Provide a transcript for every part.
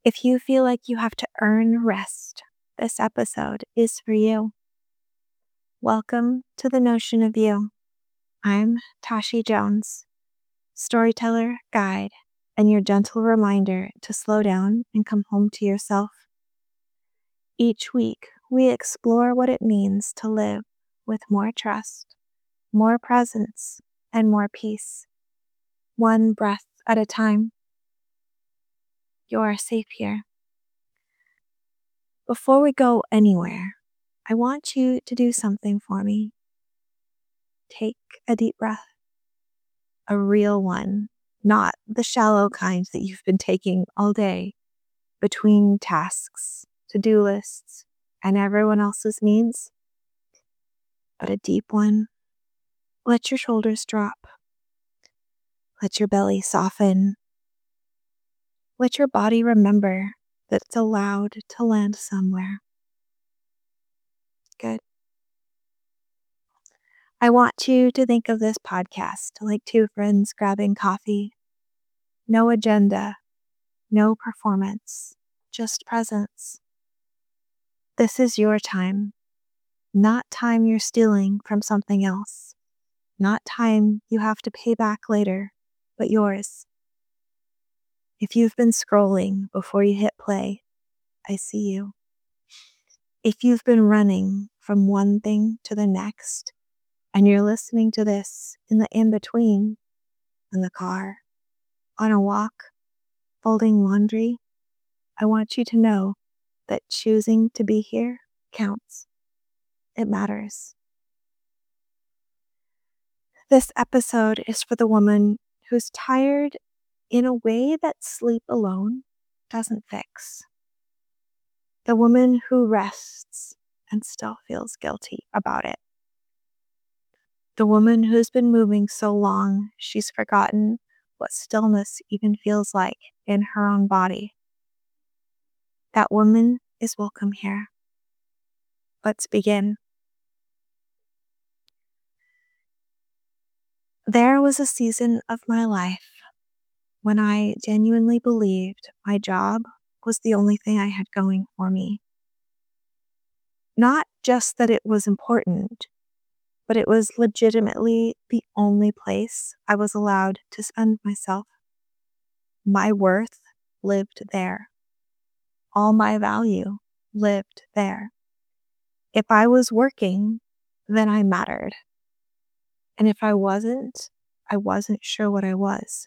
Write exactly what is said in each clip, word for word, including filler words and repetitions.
If you feel like you have to earn rest, this episode is for you. Welcome to the Notion of You. I'm Tashi Jones, storyteller, guide, and your gentle reminder to slow down and come home to yourself. Each week, we explore what it means to live with more trust, more presence, and more peace, one breath at a time. You're safe here. Before we go anywhere, I want you to do something for me. Take a deep breath, a real one, not the shallow kind that you've been taking all day between tasks, to-do lists, and everyone else's needs, but a deep one. Let your shoulders drop. Let your belly soften. Let your body remember that it's allowed to land somewhere. Good. I want you to think of this podcast like two friends grabbing coffee. No agenda, no performance, just presence. This is your time, not time you're stealing from something else, not time you have to pay back later, but yours. If you've been scrolling before you hit play, I see you. If you've been running from one thing to the next, and you're listening to this in the in-between, in the car, on a walk, folding laundry, I want you to know that choosing to be here counts. It matters. This episode is for the woman who's tired in a way that sleep alone doesn't fix. The woman who rests and still feels guilty about it. The woman who's been moving so long she's forgotten what stillness even feels like in her own body. That woman is welcome here. Let's begin. There was a season of my life when I genuinely believed my job was the only thing I had going for me. Not just that it was important, but it was legitimately the only place I was allowed to spend myself. My worth lived there. All my value lived there. If I was working, then I mattered. And if I wasn't, I wasn't sure what I was.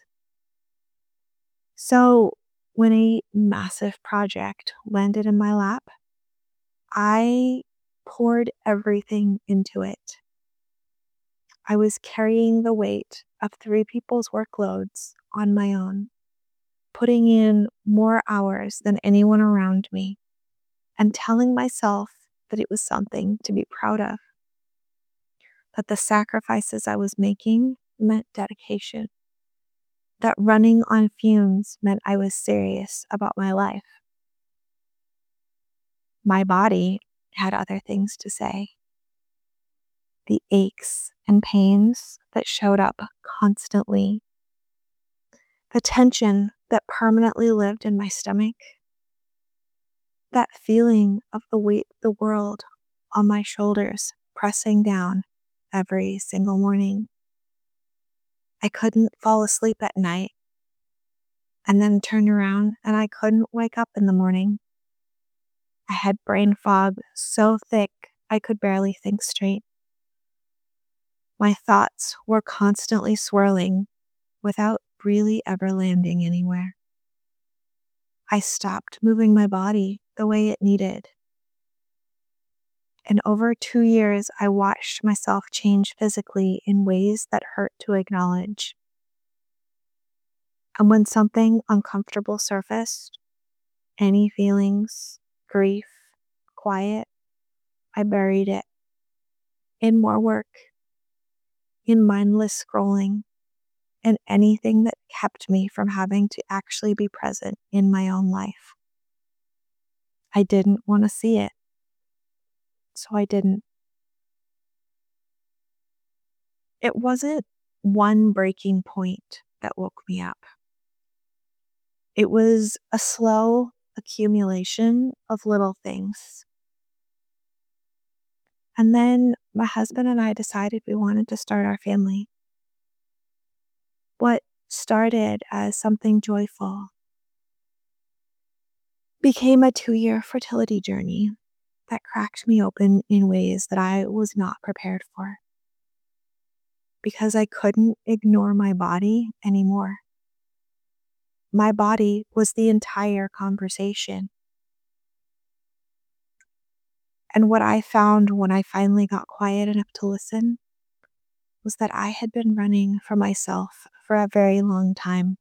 So when a massive project landed in my lap, I poured everything into it. I was carrying the weight of three people's workloads on my own, putting in more hours than anyone around me, and telling myself that it was something to be proud of. That the sacrifices I was making meant dedication. That running on fumes meant I was serious about my life. My body had other things to say. The aches and pains that showed up constantly. The tension that permanently lived in my stomach. That feeling of the weight of the world on my shoulders pressing down every single morning. I couldn't fall asleep at night and then turn around and I couldn't wake up in the morning. I had brain fog so thick I could barely think straight. My thoughts were constantly swirling without really ever landing anywhere. I stopped moving my body the way it needed. And over two years, I watched myself change physically in ways that hurt to acknowledge. And when something uncomfortable surfaced, any feelings, grief, quiet, I buried it in more work, in mindless scrolling, and anything that kept me from having to actually be present in my own life. I didn't want to see it, so I didn't. It wasn't one breaking point that woke me up. It was a slow, accumulation of little things. And then my husband and I decided we wanted to start our family. What started as something joyful became a two year fertility journey that cracked me open in ways that I was not prepared for. Because I couldn't ignore my body anymore. My body was the entire conversation. And what I found when I finally got quiet enough to listen was that I had been running from myself for a very long time.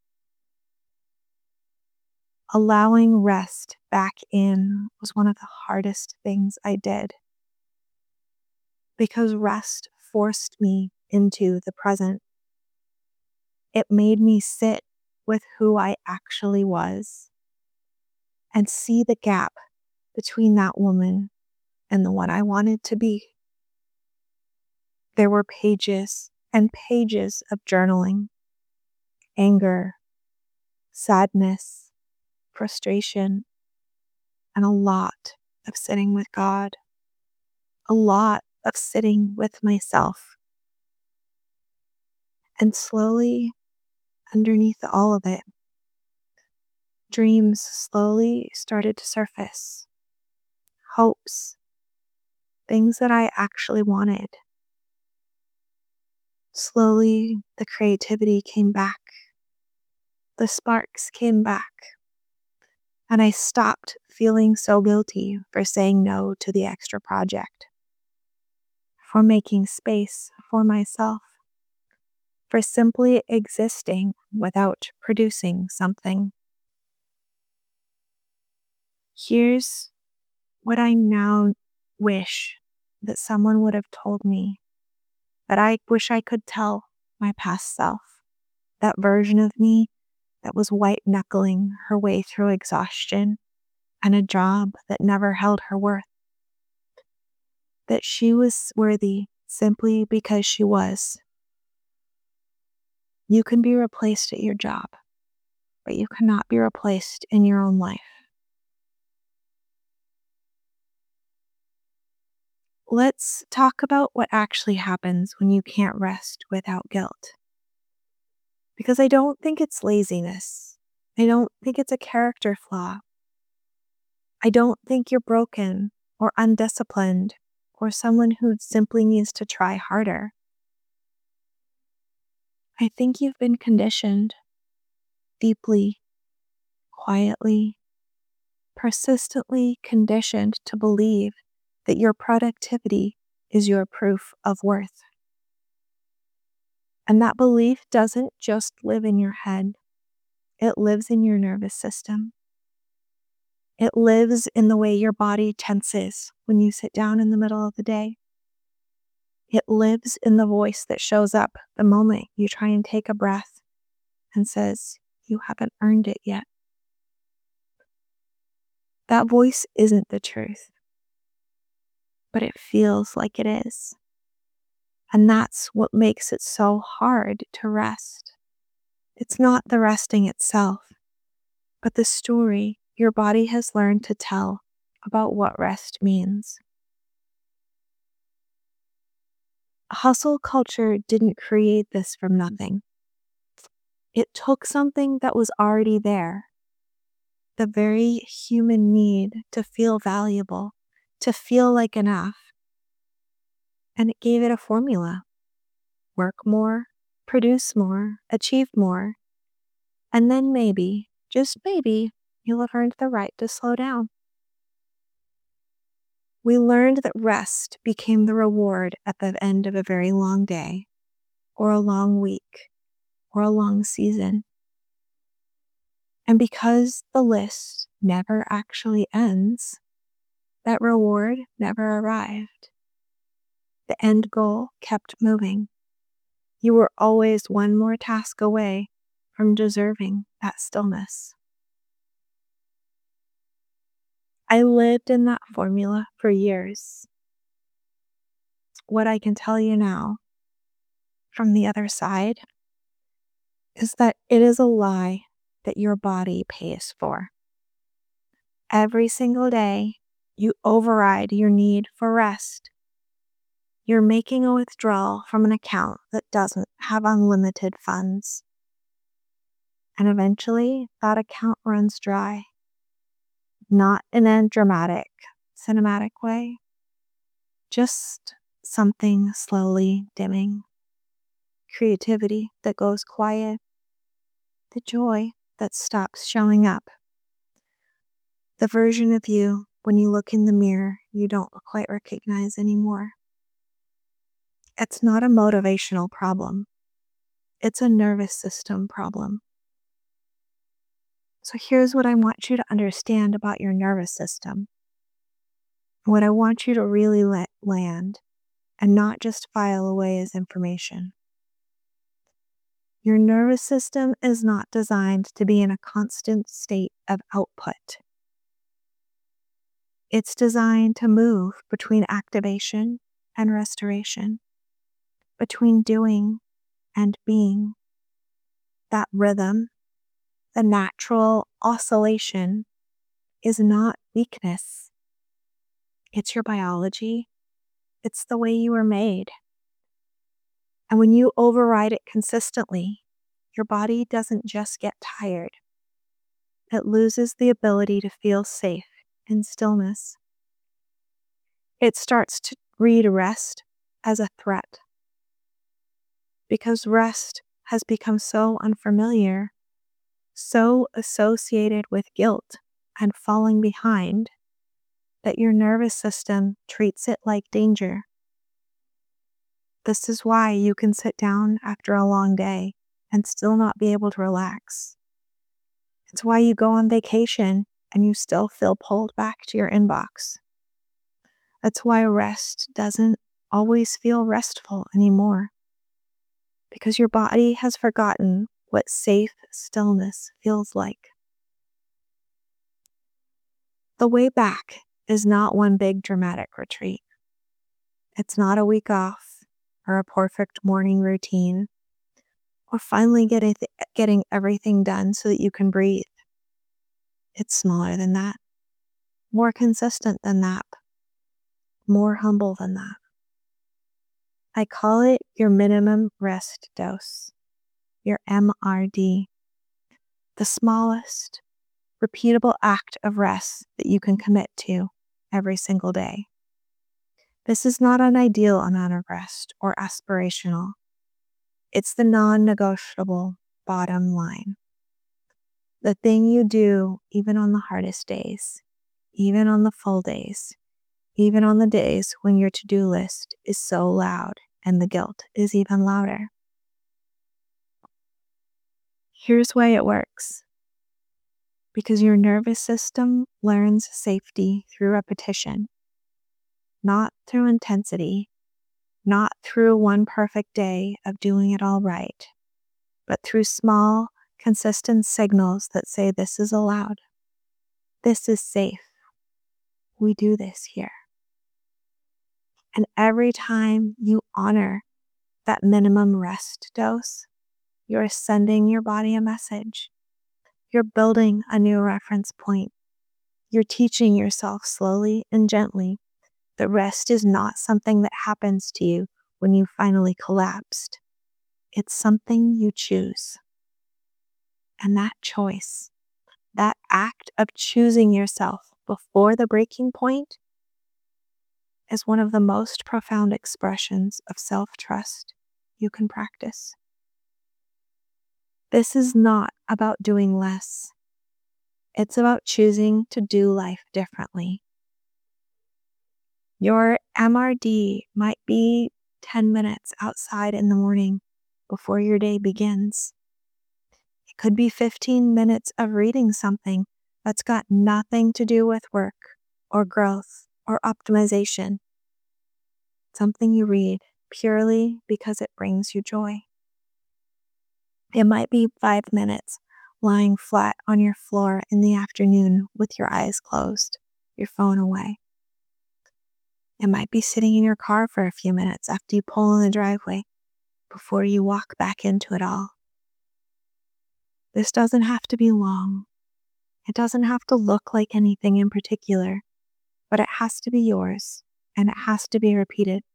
Allowing rest back in was one of the hardest things I did. Because rest forced me into the present. It made me sit with who I actually was and see the gap between that woman and the one I wanted to be. There were pages and pages of journaling, anger, sadness, frustration, and a lot of sitting with God, a lot of sitting with myself. And slowly, underneath all of it, dreams slowly started to surface, hopes, things that I actually wanted. Slowly, the creativity came back. The sparks came back. And I stopped feeling so guilty for saying no to the extra project, for making space for myself, for simply existing without producing something. Here's what I now wish that someone would have told me, that I wish I could tell my past self, that version of me that was white-knuckling her way through exhaustion and a job that never held her worth. That she was worthy simply because she was. You can be replaced at your job, but you cannot be replaced in your own life. Let's talk about what actually happens when you can't rest without guilt. Because I don't think it's laziness. I don't think it's a character flaw. I don't think you're broken or undisciplined or someone who simply needs to try harder. I think you've been conditioned deeply, quietly, persistently conditioned to believe that your productivity is your proof of worth. And that belief doesn't just live in your head. It lives in your nervous system. It lives in the way your body tenses when you sit down in the middle of the day. It lives in the voice that shows up the moment you try and take a breath and says, "You haven't earned it yet." That voice isn't the truth, but it feels like it is. And that's what makes it so hard to rest. It's not the resting itself, but the story your body has learned to tell about what rest means. Hustle culture didn't create this from nothing. It took something that was already there, the very human need to feel valuable, to feel like enough, and it gave it a formula. Work more, produce more, achieve more, and then maybe, just maybe, you'll have earned the right to slow down. We learned that rest became the reward at the end of a very long day, or a long week, or a long season. And because the list never actually ends, that reward never arrived. The end goal kept moving. You were always one more task away from deserving that stillness. I lived in that formula for years. What I can tell you now, from the other side, is that it is a lie that your body pays for. every single day you override your need for rest, you're making a withdrawal from an account that doesn't have unlimited funds. And eventually, that account runs dry. Not in a dramatic, cinematic way, just something slowly dimming. Creativity that goes quiet, the joy that stops showing up. The version of you, when you look in the mirror, you don't quite recognize anymore. It's not a motivational problem. It's a nervous system problem. So here's what I want you to understand about your nervous system. What I want you to really let land and not just file away as information. Your nervous system is not designed to be in a constant state of output. It's designed to move between activation and restoration, between doing and being. That rhythm, the natural oscillation, is not weakness. It's your biology. It's the way you were made. And when you override it consistently, your body doesn't just get tired. It loses the ability to feel safe in stillness. It starts to read rest as a threat. Because rest has become so unfamiliar, so associated with guilt and falling behind, that your nervous system treats it like danger. This is why you can sit down after a long day and still not be able to relax. It's why you go on vacation and you still feel pulled back to your inbox. That's why rest doesn't always feel restful anymore. Because your body has forgotten what safe stillness feels like. The way back is not one big dramatic retreat. It's not a week off or a perfect morning routine or finally getting, getting everything done so that you can breathe. It's smaller than that, more consistent than that, more humble than that. I call it your minimum rest dose, your M R D, the smallest, repeatable act of rest that you can commit to every single day. This is not an ideal amount of rest or aspirational. It's the non-negotiable bottom line. The thing you do even on the hardest days, even on the full days, even on the days when your to-do list is so loud and the guilt is even louder. Here's why it works. Because your nervous system learns safety through repetition, not through intensity, not through one perfect day of doing it all right, but through small, consistent signals that say this is allowed. This is safe. We do this here. And every time you honor that minimum rest dose, you're sending your body a message. You're building a new reference point. You're teaching yourself slowly and gently that rest is not something that happens to you when you finally collapsed. It's something you choose. And that choice, that act of choosing yourself before the breaking point, is one of the most profound expressions of self-trust you can practice. This is not about doing less. It's about choosing to do life differently. Your M R D might be ten minutes outside in the morning before your day begins. It could be fifteen minutes of reading something that's got nothing to do with work or growth or optimization. Something you read purely because it brings you joy. It might be five minutes lying flat on your floor in the afternoon with your eyes closed, your phone away. It might be sitting in your car for a few minutes after you pull in the driveway before you walk back into it all. This doesn't have to be long. It doesn't have to look like anything in particular, but it has to be yours and it has to be repeated.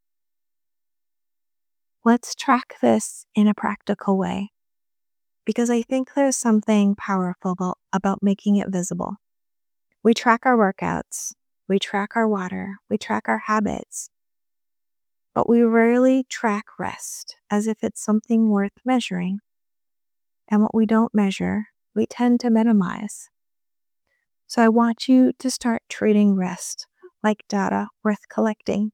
Let's track this in a practical way because I think there's something powerful about, about making it visible. We track our workouts, we track our water, we track our habits, but we rarely track rest as if it's something worth measuring. And what we don't measure, we tend to minimize. So I want you to start treating rest like data worth collecting.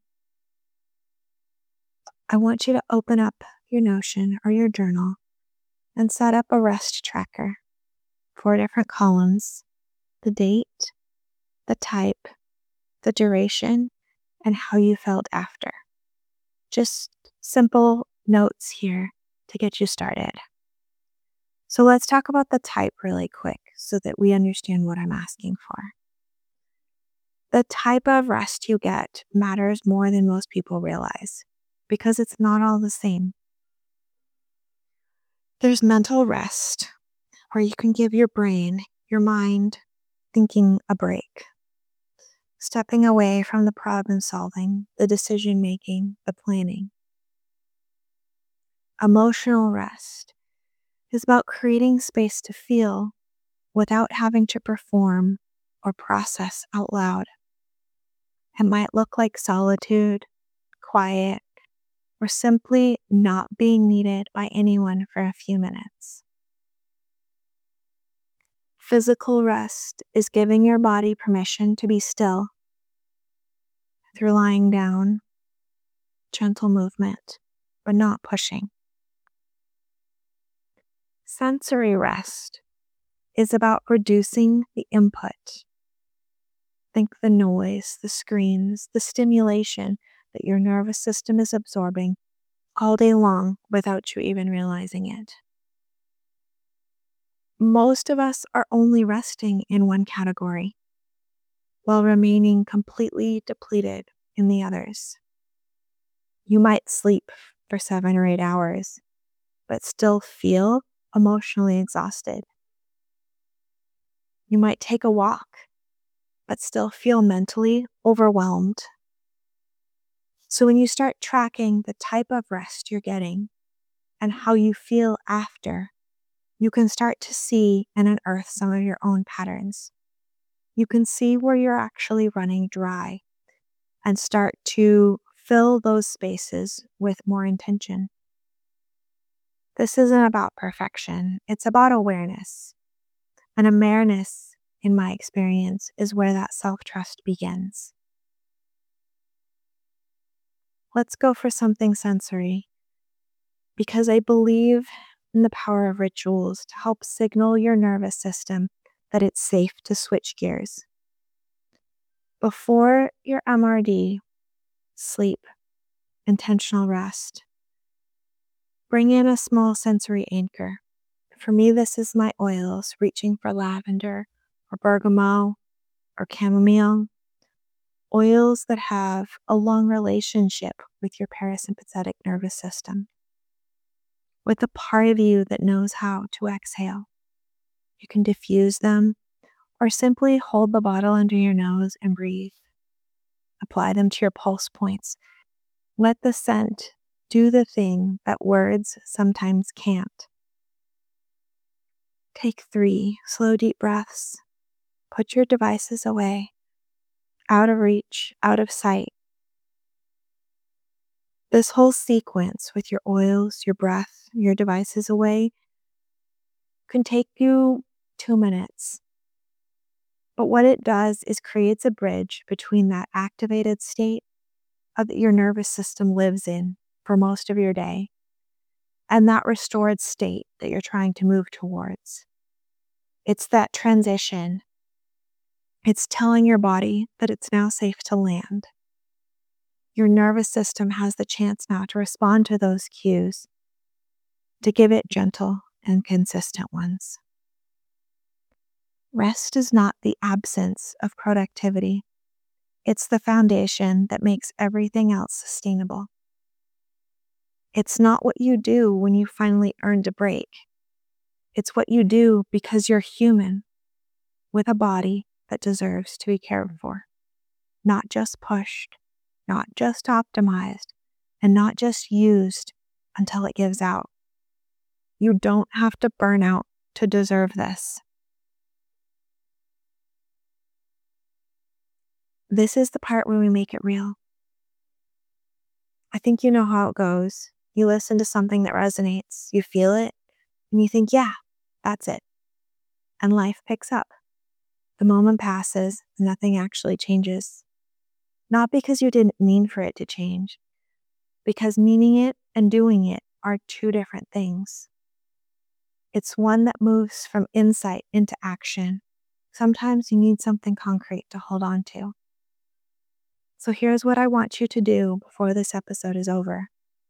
I want you to open up your Notion or your journal and set up a rest tracker. Four different columns: the date, the type, the duration, and how you felt after. Just simple notes here to get you started. So let's talk about the type really quick so that we understand what I'm asking for. The type of rest you get matters more than most people realize because it's not all the same. There's mental rest where you can give your brain, your mind, thinking a break. Stepping away from the problem solving, the decision making, the planning. Emotional rest is about creating space to feel without having to perform or process out loud. It might look like solitude, quiet, or simply not being needed by anyone for a few minutes. Physical rest is giving your body permission to be still through lying down, gentle movement, but not pushing. Sensory rest is about reducing the input. Think the noise, the screens, the stimulation that your nervous system is absorbing all day long without you even realizing it. Most of us are only resting in one category while remaining completely depleted in the others. You might sleep for seven or eight hours, but still feel emotionally exhausted. You might take a walk, but still feel mentally overwhelmed. So when you start tracking the type of rest you're getting and how you feel after, you can start to see and unearth some of your own patterns. You can see where you're actually running dry and start to fill those spaces with more intention. This isn't about perfection. It's about awareness. And awareness, in my experience, is where that self-trust begins. Let's go for something sensory, because I believe in the power of rituals to help signal your nervous system that it's safe to switch gears. Before your M R D, sleep, intentional rest, bring in a small sensory anchor. For me, this is my oils, reaching for lavender or bergamot or chamomile. Oils that have a long relationship with your parasympathetic nervous system, with the part of you that knows how to exhale. You can diffuse them or simply hold the bottle under your nose and breathe. Apply them to your pulse points. Let the scent do the thing that words sometimes can't. Take three slow, deep breaths. Put your devices away, out of reach, out of sight. This whole sequence with your oils, your breath, your devices away can take you two minutes. But what it does is creates a bridge between that activated state of that your nervous system lives in for most of your day and that restored state that you're trying to move towards. It's that transition. It's telling your body that it's now safe to land. Your nervous system has the chance now to respond to those cues, to give it gentle and consistent ones. Rest is not the absence of productivity. It's the foundation that makes everything else sustainable. It's not what you do when you finally earned a break. It's what you do because you're human. with a body that deserves to be cared for, not just pushed, not just optimized, and not just used until it gives out. You don't have to burn out to deserve this. This is the part where we make it real. I think you know how it goes. You listen to something that resonates, you feel it, and you think, yeah, that's it. And life picks up. The moment passes, and nothing actually changes. Not because you didn't mean for it to change, because meaning it and doing it are two different things. It's one that moves from insight into action. Sometimes you need something concrete to hold on to. So here's what I want you to do before this episode is over.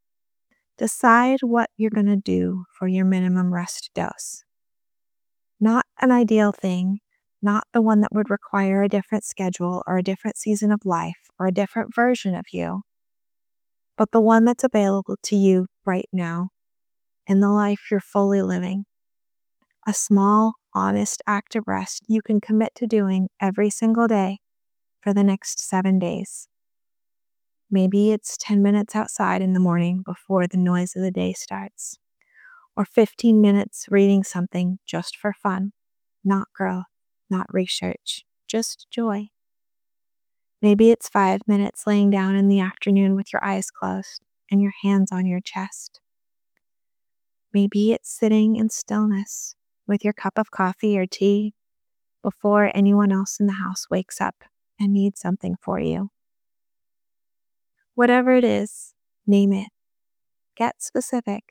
Decide what you're going to do for your minimum rest dose. Not an ideal thing, not the one that would require a different schedule or a different season of life or a different version of you, but the one that's available to you right now in the life you're fully living. A small, honest act of rest you can commit to doing every single day for the next seven days. Maybe it's ten minutes outside in the morning before the noise of the day starts, or fifteen minutes reading something just for fun, not growth, not research, just joy. Maybe it's five minutes laying down in the afternoon with your eyes closed and your hands on your chest. Maybe it's sitting in stillness with your cup of coffee or tea before anyone else in the house wakes up and needs something for you. Whatever it is, name it. Get specific.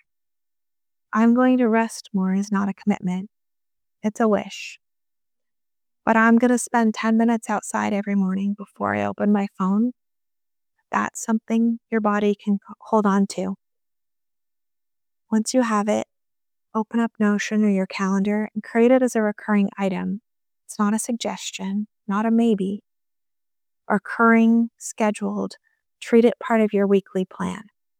I'm going to rest more is not a commitment. It's a wish. But I'm going to spend ten minutes outside every morning before I open my phone. That's something your body can hold on to. Once you have it, open up Notion or your calendar and create it as a recurring item. It's not a suggestion, not a maybe. Recurring, scheduled, treat it part of your weekly plan.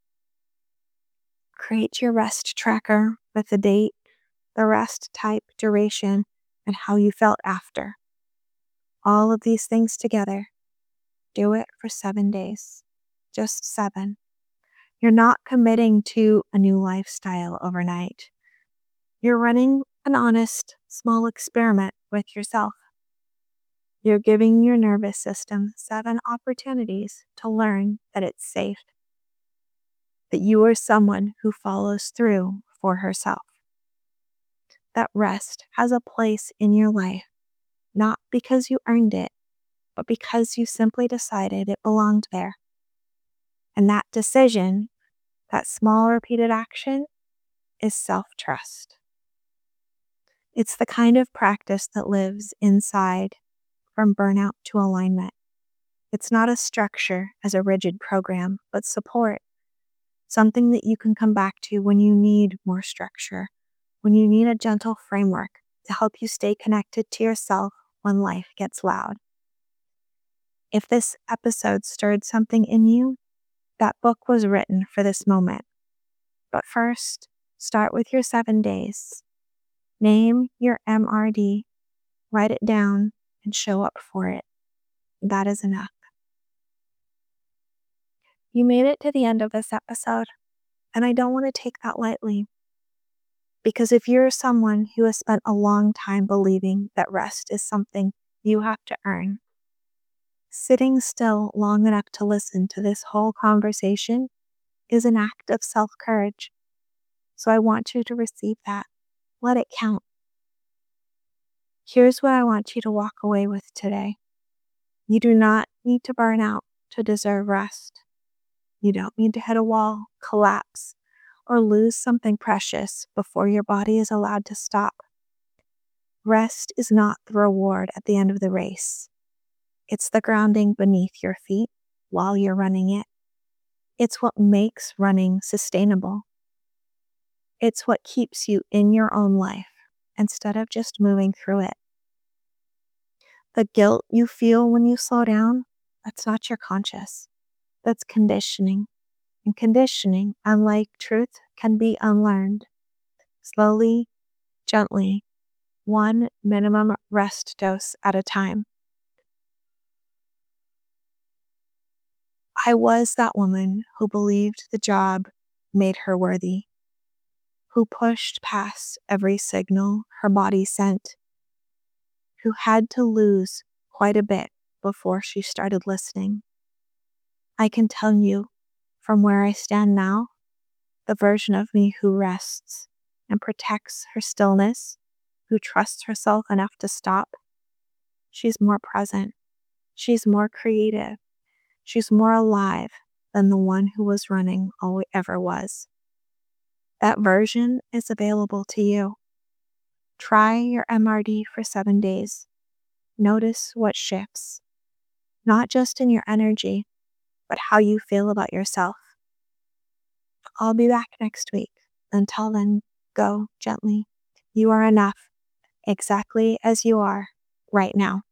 Create your rest tracker with the date, the rest type, duration, and how you felt after. All of these things together. Do it for seven days. Just seven. You're not committing to a new lifestyle overnight. You're running an honest, small experiment with yourself. You're giving your nervous system seven opportunities to learn that it's safe, that you are someone who follows through for herself. That rest has a place in your life, not because you earned it, but because you simply decided it belonged there. And that decision, that small repeated action, is self-trust. It's the kind of practice that lives inside from burnout to alignment. It's not a structure as a rigid program, but support. Something that you can come back to when you need more structure, when you need a gentle framework to help you stay connected to yourself when life gets loud. If this episode stirred something in you, that book was written for this moment. But first, start with your seven days. Name your M R D, write it down, and show up for it. That is enough. You made it to the end of this episode, and I don't want to take that lightly. Because if you're someone who has spent a long time believing that rest is something you have to earn, sitting still long enough to listen to this whole conversation is an act of self-courage. So I want you to receive that. Let it count. Here's what I want you to walk away with today. You do not need to burn out to deserve rest. You don't need to hit a wall, collapse, or lose something precious before your body is allowed to stop. Rest is not the reward at the end of the race. It's the grounding beneath your feet while you're running it. It's what makes running sustainable. It's what keeps you in your own life instead of just moving through it. The guilt you feel when you slow down, that's not your conscious. That's conditioning. And conditioning, unlike truth, can be unlearned. Slowly, gently, one minimum rest dose at a time. I was that woman who believed the job made her worthy, who pushed past every signal her body sent, who had to lose quite a bit before she started listening. I can tell you, from where I stand now, the version of me who rests and protects her stillness, who trusts herself enough to stop, she's more present, she's more creative, she's more alive than the one who was running all ever was. That version is available to you. Try your M R D for seven days. Notice what shifts, not just in your energy, but how you feel about yourself. I'll be back next week. Until then, go gently. You are enough, exactly as you are right now.